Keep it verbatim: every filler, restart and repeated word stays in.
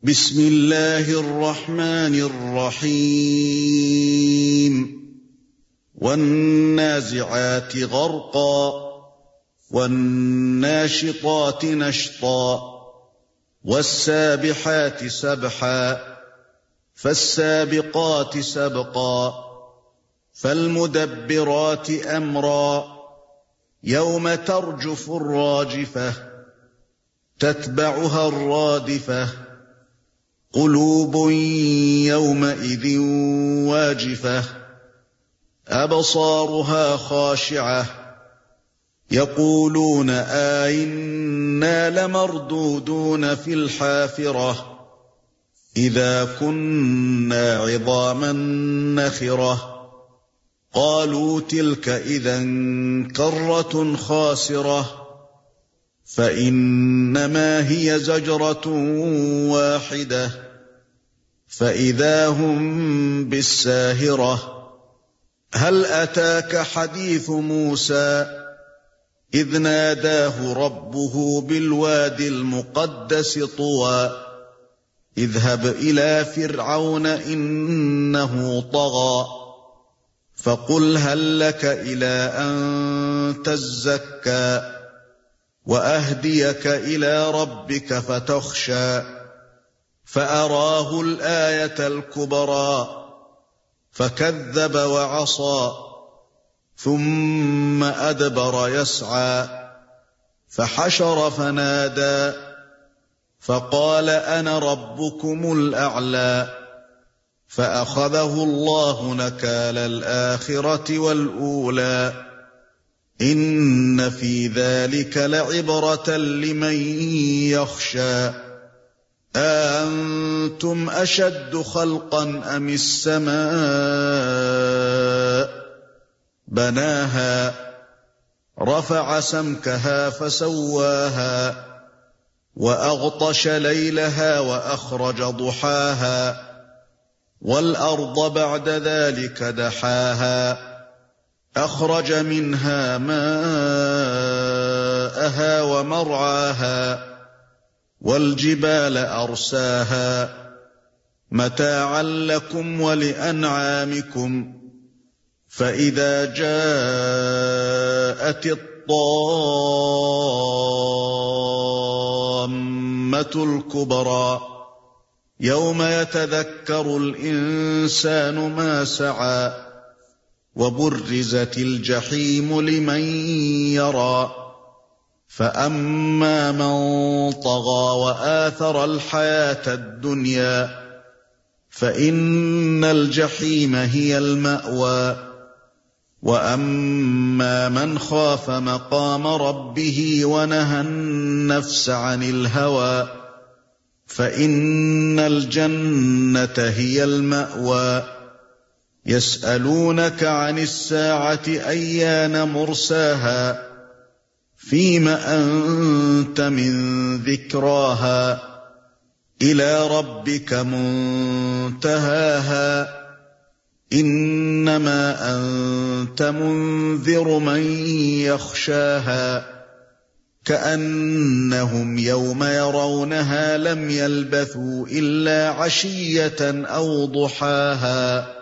بسم اللہ الرحمن الرحیم والنازعات غرقا والناشطات نشطا والسابحات سبحا فالسابقات سبقا فالمدبرات امرا يوم ترجف الراجفة تتبعها الرادفة قلوب يومئذ واجفة أبصارها خاشعة يقولون أئنا لمردودون في الحافرة إذا كنا عظاما نخرة قالوا تلك إذا كرة خاسرة فإنما هي زجرة واحدة فإذا هم بالساهرة هل أتاك حديث موسى إذ ناداه ربه بالوادي المقدس طوى اذهب إلى فرعون إنه طغى فقل هل لك إلى أن تزكى وأهديك إلى ربك فتخشى فأراه الآية الكبرى فكذب وعصى ثم أدبر يسعى فحشر فنادى فقال أنا ربكم الأعلى فأخذه الله نكال الآخرة والأولى إن في ذلك لعبرة لمن يخشى أأنتم أشد خلقا أم السماء بناها رفع سمكها فسواها وأغطش ليلها وأخرج ضحاها والأرض بعد ذلك دحاها أخرج منها ماءها ومرعاها والجبال أرساها متاعا لكم ولأنعامكم فإذا جاءت الطامة الكبرى يوم يتذكر الإنسان ما سعى وبرزت الجحيم لمن يرى فأما من طغى وآثر الحياة الدنيا فإن الجحيم هي المأوى وأما من خاف مقام ربه ونهى النفس عن الهوى فإن الجنة هي المأوى يسألونك عن الساعة أيان مرساها فيم أنت من ذكراها إلى ربك منتهاها إنما أنت منذر من يخشاها كأنهم يوم يرونها لم يلبثوا إلا عشية أو ضحاها